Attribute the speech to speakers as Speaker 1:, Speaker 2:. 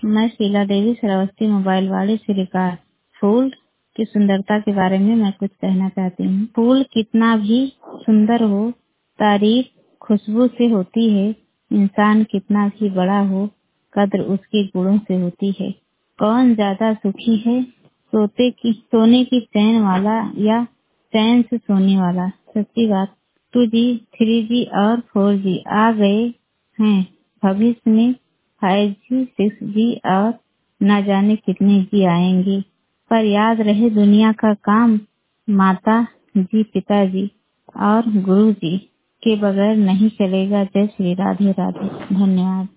Speaker 1: मैं शीला देवी श्रावस्ती मोबाइल वाले से रिकॉर्ड। फूल की सुंदरता के बारे में मैं कुछ कहना चाहती हूँ। फूल कितना भी सुंदर हो, तारीफ खुशबू से होती है। इंसान कितना भी बड़ा हो, कद्र उसके गुणों से होती है। कौन ज्यादा सुखी है, सोने की चैन वाला या चैन से सोने वाला? सच्ची बात। 2G, 3G और 4G आ गए हैं। भविष्य में 5G, 6G और न जाने कितने जी आएंगे। पर याद रहे, दुनिया का काम माता जी, पिताजी और गुरु जी के बगैर नहीं चलेगा। जय श्री राधे राधे। धन्यवाद।